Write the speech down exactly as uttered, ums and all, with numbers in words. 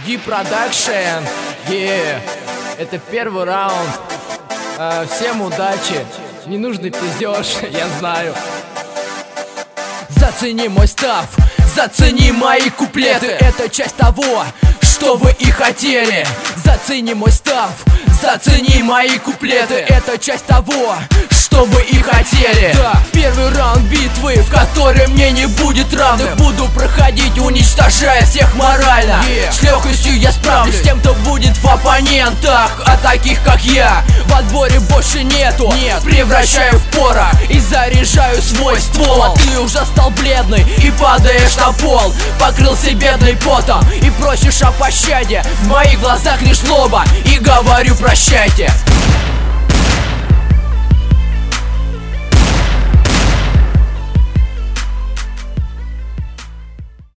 G-Production, yeah. Это первый раунд. а, Всем удачи. Ненужный пиздеж, я знаю. Зацени мой став, зацени мои куплеты. Это часть того, что вы и хотели. Зацени мой став, зацени мои куплеты. Это часть того, что вы и хотели. Да, первый раунд битвы, в которой мне не будет равных. Буду проходить, уничтожая всех морально. yeah. С легкостью я справлюсь с тем, кто будет в оппонентах. А таких как я в отборе больше нету. Нет. Превращаю в порох и заряжаю свой ствол. А ты уже стал бледный и падаешь на пол. Покрылся бедный потом и просишь о пощаде. В моих глазах лишь злоба и говорю прощайте.